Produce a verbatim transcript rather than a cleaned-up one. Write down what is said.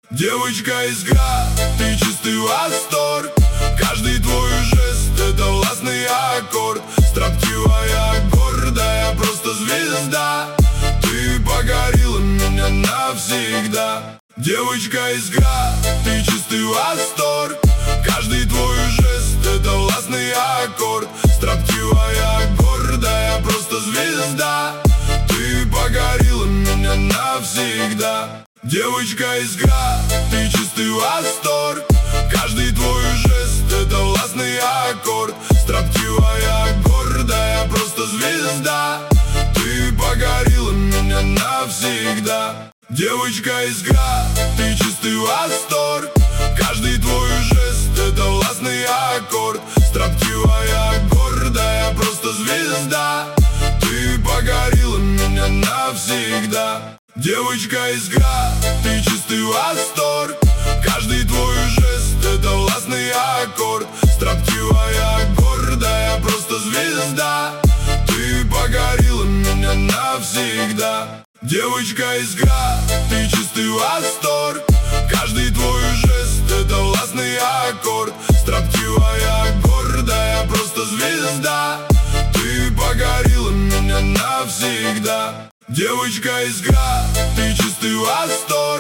Девочка из ГА, ты чистый восторг. Каждый твой жест — это властный аккорд. Строптивая, гордая, просто звезда. Ты покорила меня навсегда. Девочка из ГА, ты чистый восторг. Каждый твой жест — это властный аккорд. Строптивая, гордая, просто звезда. Ты покорила меня навсегда. Девочка из ГА, ты чистый восторг. Каждый твой жест — это властный аккорд. Строптивая, гордая, просто звезда. Ты покорила меня навсегда. Девочка из ГА, ты чистый восторг. Каждый твой жест — это властный аккорд. Строптивая, гордая, просто звезда. Ты покорила меня навсегда. Девочка из ГА, ты чистый восторг. Каждый твой жест — это властный аккорд. Строптивая, гордая, просто звезда. Ты покорила меня навсегда. Девочка из ГА, ты чистый восторг. Каждый твой жест — это властный аккорд. Строптивая, гордая, просто звезда. Ты покорила меня навсегда. Девочка из ГА, ты чистый восторг.